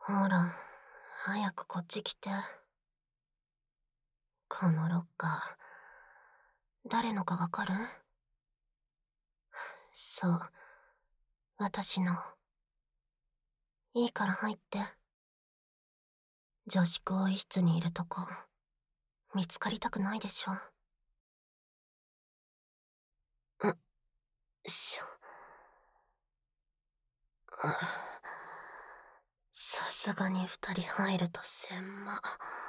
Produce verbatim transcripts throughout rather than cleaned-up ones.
ほら、早くこっち来て。このロッカー、誰のかわかる？そう、私の。いいから入って。女子更衣室にいるとこ、見つかりたくないでしょ。ん、しょ。さすがに二人入ると狭ま。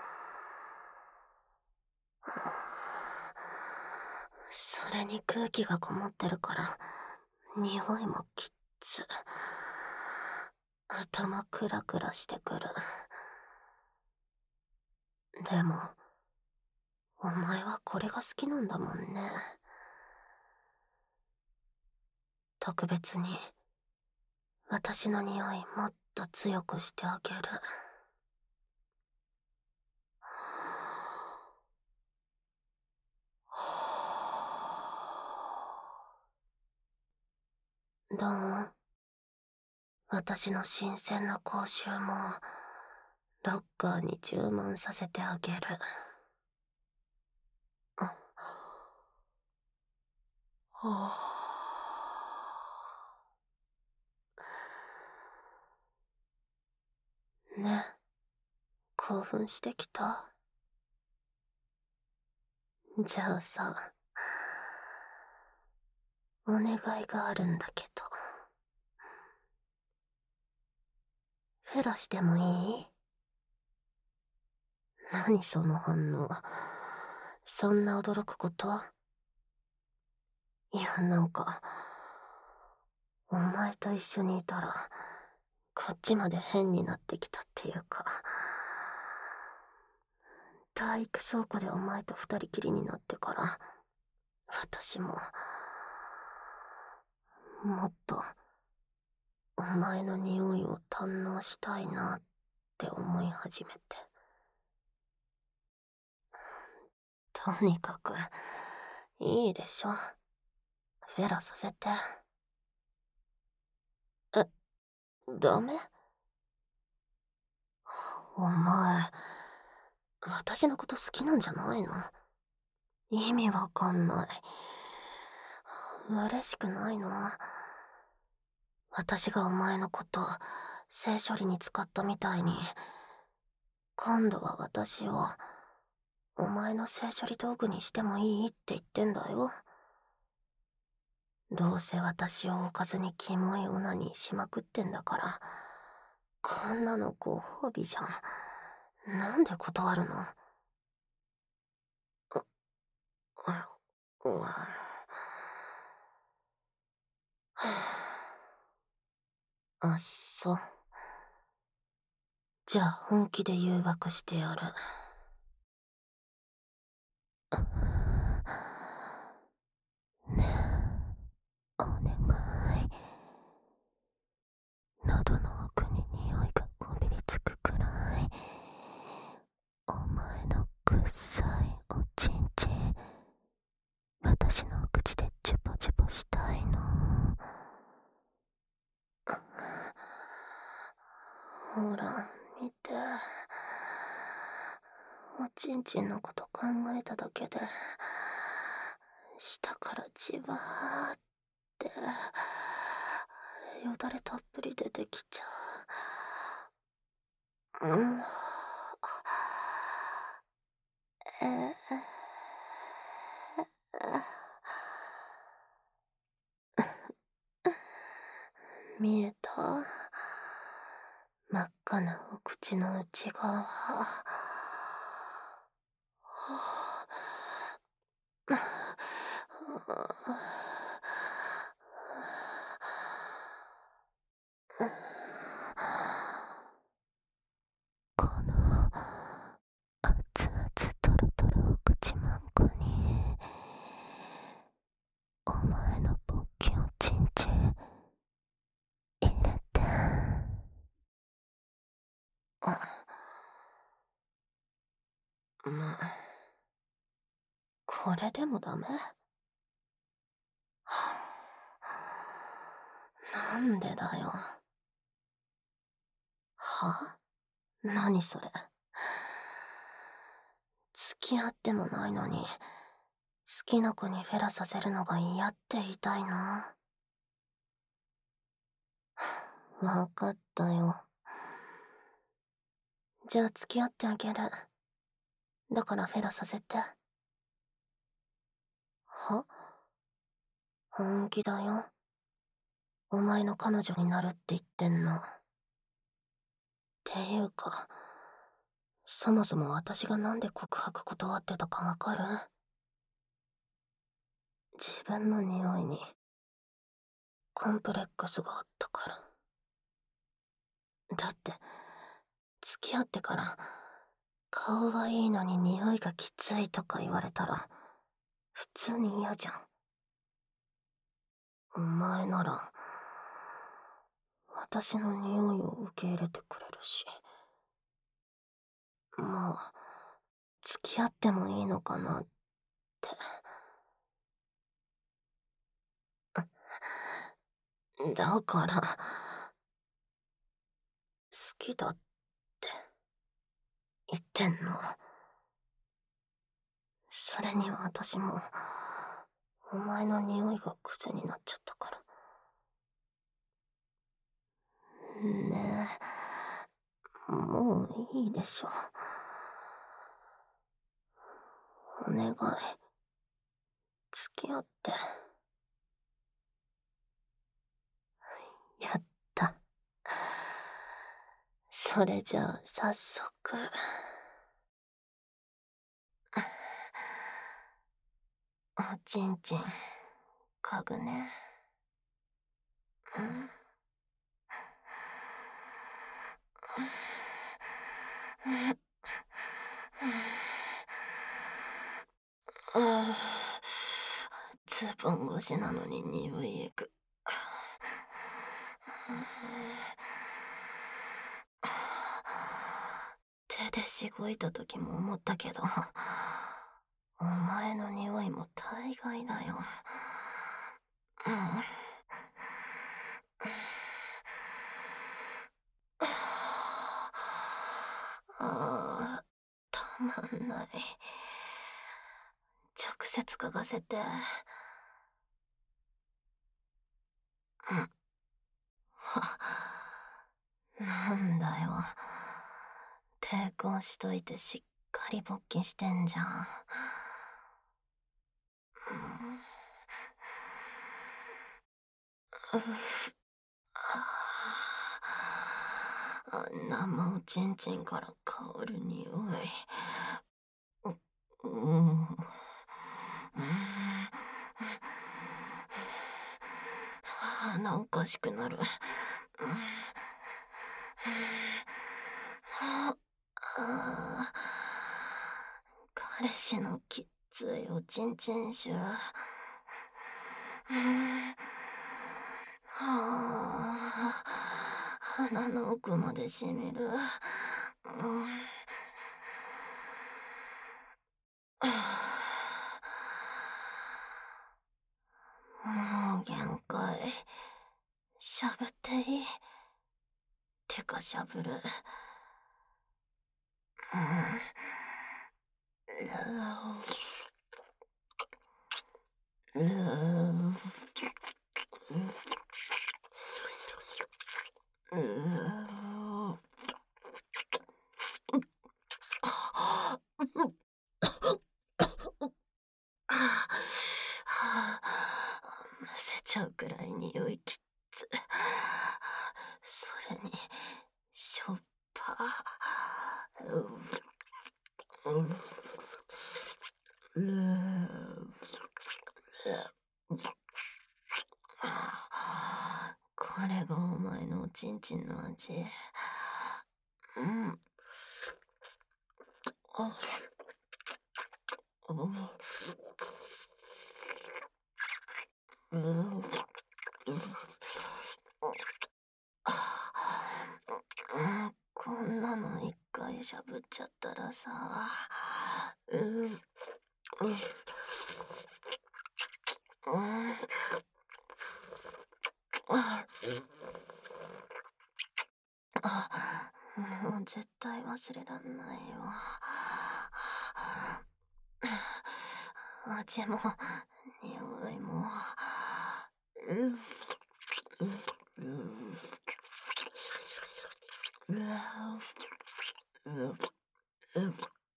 それに空気がこもってるから、匂いもきっつ。頭クラクラしてくる。でも、お前はこれが好きなんだもんね。特別に、私の匂いもっと強くしてあげる。どう？私の新鮮な口臭も、ロッカーに充満させてあげる。はぁ。ね、興奮してきた？じゃあさ、お願いがあるんだけど。フェラしてもいい？何その反応。そんな驚くこと？いや、なんか、お前と一緒にいたら、こっちまで変になってきたっていうか。体育倉庫でお前と二人きりになってから、私も、もっと、お前の匂いを堪能したいなって思い始めて。とにかく、いいでしょ。フェラさせて。え、ダメ？お前、私のこと好きなんじゃないの？意味わかんない。嬉しくないの？私がお前のこと、性処理に使ったみたいに、今度は私を、お前の性処理道具にしてもいいって言ってんだよ。どうせ私を置かずにキモいオナニーしまくってんだから、こんなのご褒美じゃん。なんで断るの？う、う、はぁ。あっそ。じゃあ本気で誘惑してやる。ねえ、お願い。喉の奥に匂いがこびりつくくらい、お前の臭いおちんちん、私の口でチュポチュポしたいの。ほら、見て。おちんちんのこと考えただけで、下からじわーって、よだれたっぷり出てきちゃう。うん。えー見えた？真っ赤なお口の内側。この熱々トロトロお口まんこに、お前のポッキおちんちん入れて。まあ、これでもダメ？なんでだよ。は？ 何それ。付き合ってもないのに、好きな子にフェラさせるのが嫌って言いたいの？わかったよ。じゃあ付き合ってあげる。だからフェラさせて。は？本気だよ。お前の彼女になるって言ってんの。っていうか、そもそも私がなんで告白断ってたかわかる？自分の匂いにコンプレックスがあったから。だって、付き合ってから顔はいいのに匂いがきついとか言われたら普通に嫌じゃん。お前なら私の匂いを受け入れてくれるし、まあ付き合ってもいいのかなって。だから好きだって言ってんの。それに私もお前の匂いが癖になっちゃったから。ねえ、もういいでしょ。お願い、付き合って。やった。それじゃあ早速。おちんちん嗅ぐね。うん。ああ、ズボン越しなのに匂いえぐ。手でしごいた時も思ったけど、お前の匂いも大概だよ。うん。ああ、たまんない。直接嗅がせて。うん。は、なんだよ。抵抗しといてしっかり勃起してんじゃん。うん、あんなもうちんちんから香る匂い。う、うん。鼻おかしくなる。彼氏のきっついおちんちん臭。はあ、鼻の奥までしみる。もう限界。しゃぶっていい？てかしゃぶる。うん。うううむせちゃうくらい匂いきっつ。それにしょっぱ。これがお前のおちんちんの味。うん。あ、うん。こんなの一回しゃぶっちゃったらさ、うん、うん、うん、あ、 もう絶対忘れらんないよ。味も、匂いも。ううううう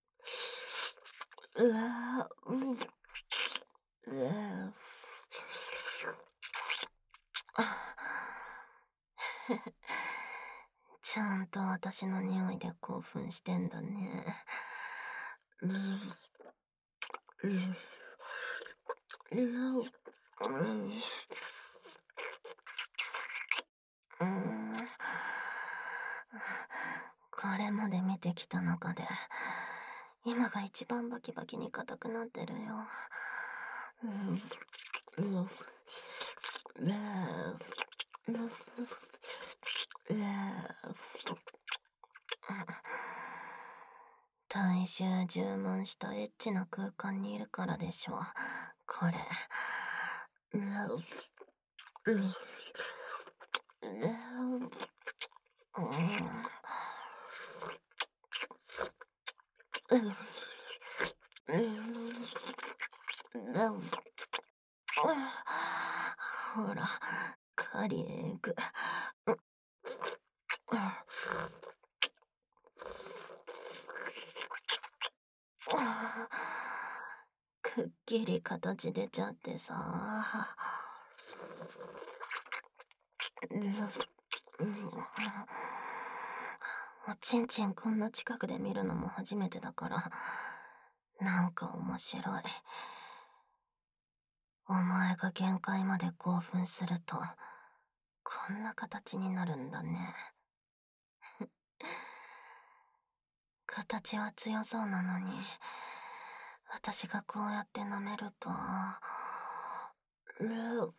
うわううわちゃんと私の匂いで興奮してんだね。ううううん。これまで見てきた中で、今が一番バキバキに硬くなってるよ。大衆充満したエッチな空間にいるからでしょう。これ。ほら、カリエグ。くっきり形出ちゃってさ。おちんちんこんな近くで見るのも初めてだから、なんか面白い。お前が限界まで興奮すると、こんな形になるんだね。形は強そうなのに、私がこうやって舐めると、うう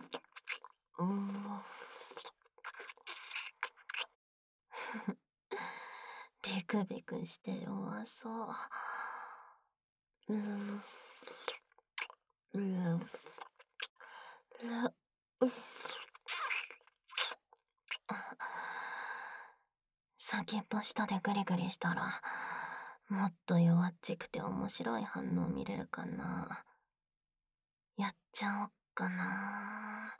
ビクビクして弱そう。ううう先っぽ下でグリグリしたら、もっと弱っちくて面白い反応見れるかな。やっちゃおっかな。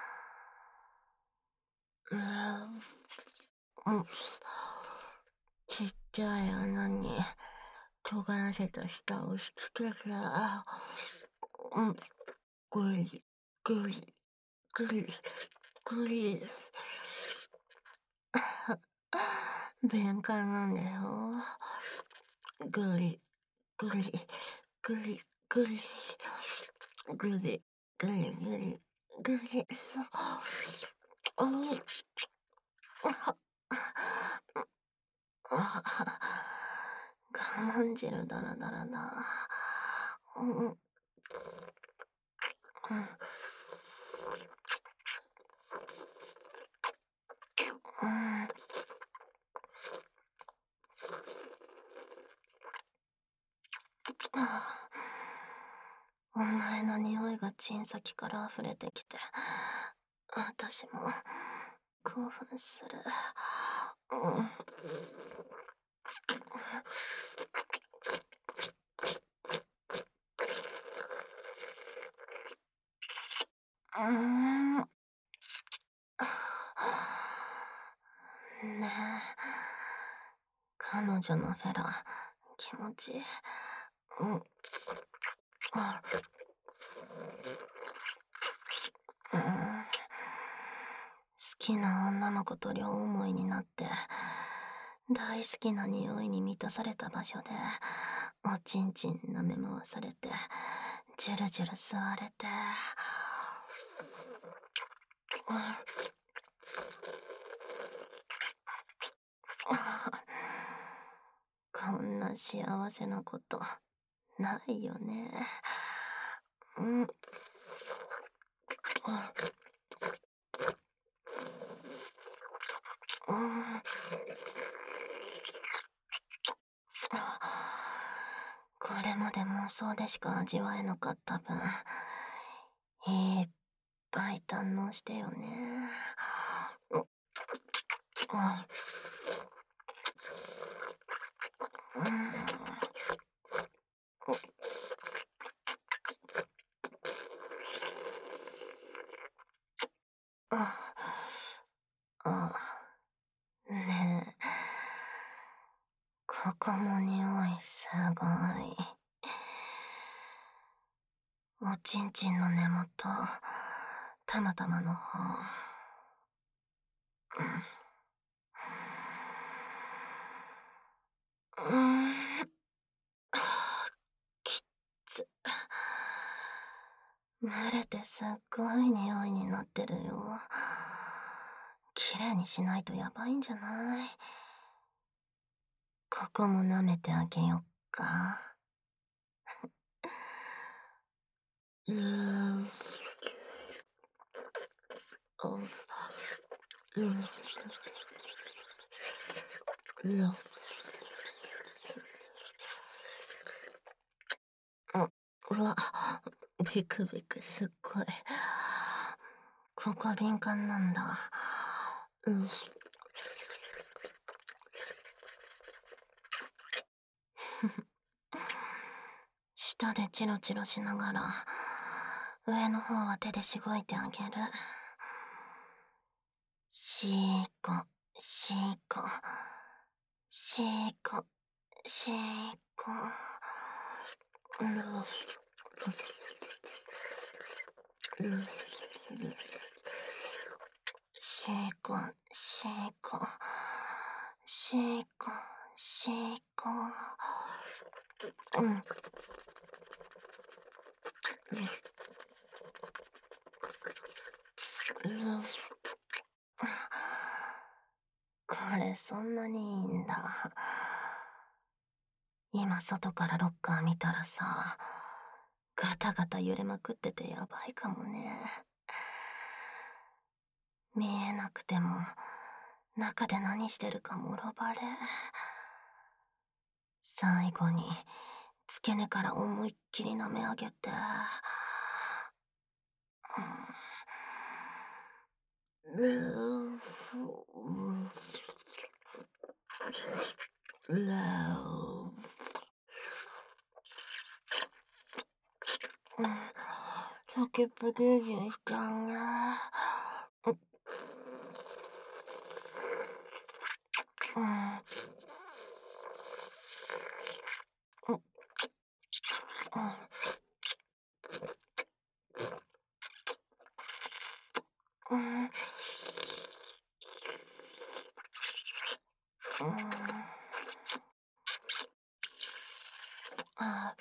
ううん。ちっちゃい穴に尖らせた舌を押し付ける。うん。グリ、グリ、グリ、グリ。敏感なんだよ。グリ、グリ、グリ、グリ、グリ、グリ、グリ、グリ。我慢汁だらだらだ。うん。うん。うん。お前の匂いがチン先から溢れてきて、私も興奮する。うん。うーん。ねえ、彼女のフェラ、気持ちいい。うん。うん、好きな女の子と両思いになって、大好きな匂いに満たされた場所で、おちんちん舐め回されて、ジュルジュル吸われて、こんな幸せなことないよね。うん。うん。これまで妄想でしか味わえなかった分、いっぱい堪能してよね。 ねえ、ここも匂いすごい。おちんちんの根元、たまたまの方。うん。うーん。きっつ。蒸れてすっごい匂いになってるよ。きれいにしないとやばいんじゃない？ここも舐めてあげよっか。うーおううううわ、ビクビクすっごい。ここ敏感なんだ。うん。舌でチロチロしながら、上の方は手でしごいてあげる。しーこ、しーこ、しーこ、しーこ。ううしーこ、しーこ、しーこ、しーこ。うん。うこれそんなにいいんだ。今外からロッカー見たらさ、ガタガタ揺れまくっててやばいかもね。見えなくても、中で何してるかもろバレ。最後に、付け根から思いっきり舐め上げて。うん、先っぽデージーしちゃうね。うん。うん。あ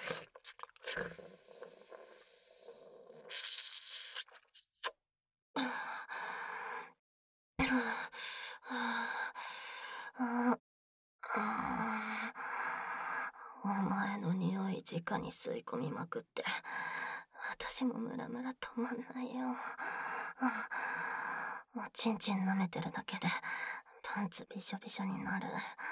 お前の匂い直に吸い込みまくって、私もムラムラ止まんないよ。おちんちん舐めてるだけで、パンツびしょびしょになる。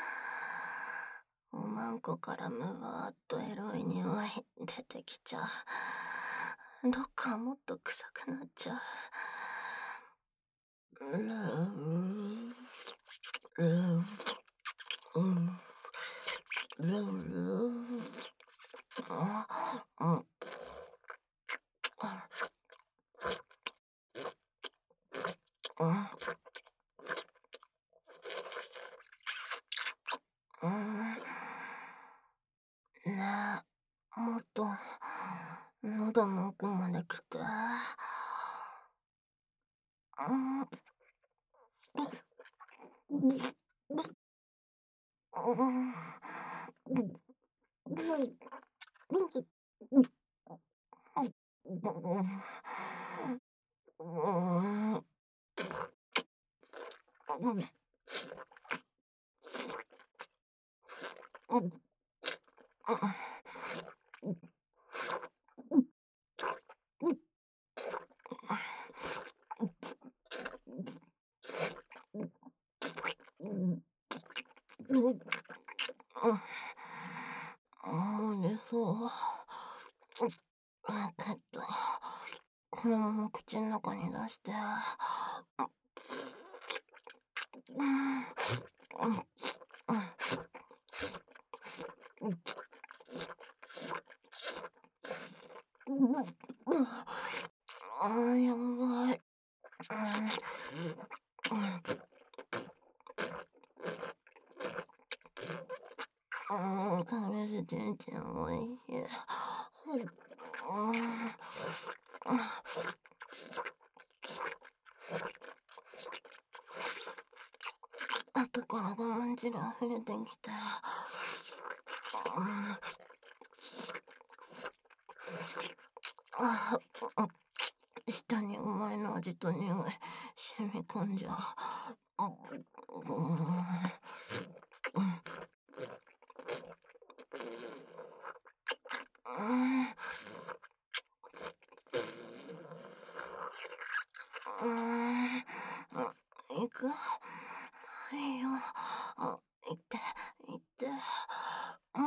おまんこからむわーっとエロい匂い出てきちゃう。ロッカーもっと臭くなっちゃう。うーん。うーうん。うーん。あ、うん。うん。うん。ねえ、もっと、喉の奥まで来て。うん。ああ、寝そう。わかった。このまま口の中に出して。ああ、やばい。 うん、これで全然おいしい。うん。後から我慢汁溢れてきて。うん。ああ、舌にうまいの味と匂い染み込んじゃう。うん。うん。うん。うーん。行くいいよ。あ、行って、行って。うん。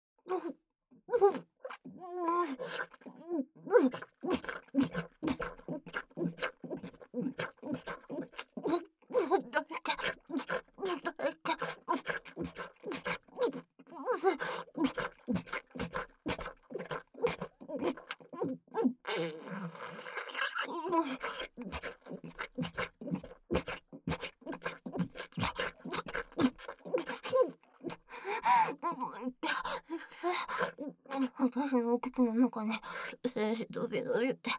私のお口の中に精子飛び伸びて、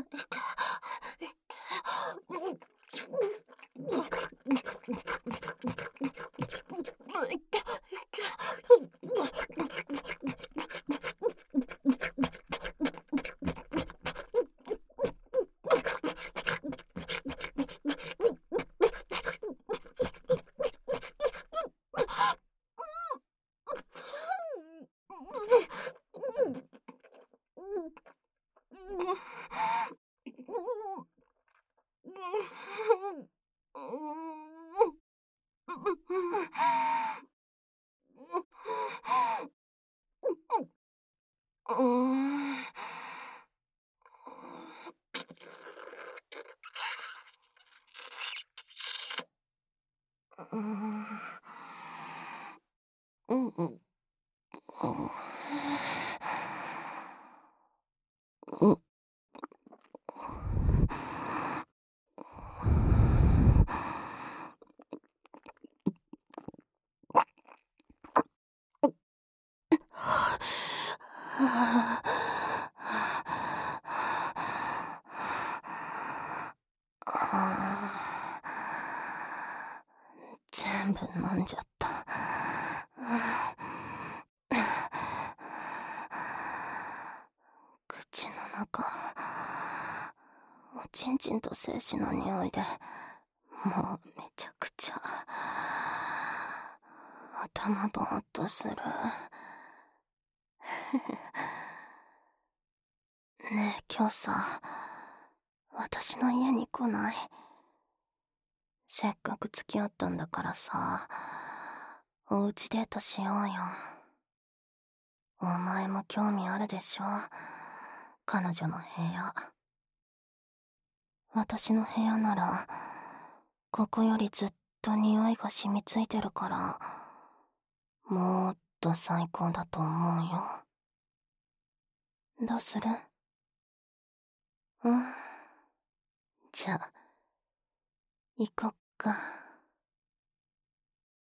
うん。うんうん。うん。全部飲んじゃった。口の中、おちんちんと精子の匂いでもうめちゃくちゃ頭ぼーっとする。ねえ今日さ、私の家に来ない？せっかく付き合ったんだからさ、おうちデートしようよ。お前も興味あるでしょ、彼女の部屋。私の部屋ならここよりずっと匂いが染みついてるから、もっと最高だと思うよ。どうする？うん。じゃあ、行こっか。